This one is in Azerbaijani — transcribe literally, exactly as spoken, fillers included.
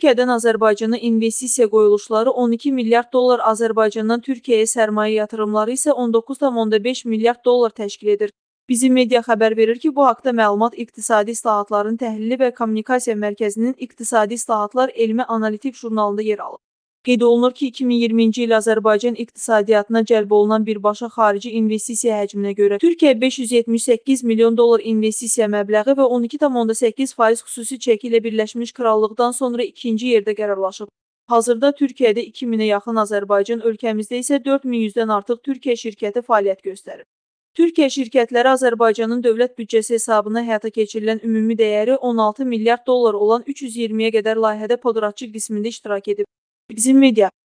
Türkiyədən Azərbaycana investisiya qoyuluşları on iki milyard dollar, Azərbaycandan Türkiyəyə sərmayə yatırımları isə on doqquz tam onda beş milyard dollar təşkil edir. Bizim media xəbər verir ki, bu haqda məlumat İqtisadi İslahatların Təhlili və Kommunikasiya Mərkəzinin İqtisadi İslahatlar Elmi Analitik jurnalında yer alıb. Qeyd olunur ki, iki min iyirminci il Azərbaycan iqtisadiyyatına cəlb olunan birbaşa xarici investisiya həcminə görə Türkiyə beş yüz yetmiş səkkiz milyon dollar investisiya məbləği və on iki tam onda səkkiz faiz xüsusi çəki ilə Birləşmiş Krallıqdan sonra ikinci yerdə qərarlaşıb. Hazırda Türkiyədə iki minə yaxın Azərbaycan, ölkəmizdə isə dörd min yüzdən artıq Türkiyə şirkəti fəaliyyət göstərir. Türkiyə şirkətləri Azərbaycanın dövlət büdcəsi hesabına həyata keçirilən ümumi dəyəri on altı milyard dollar olan üç yüz iyirmiyə qədər layihədə podratçı qismində iştirak edib. Bizim media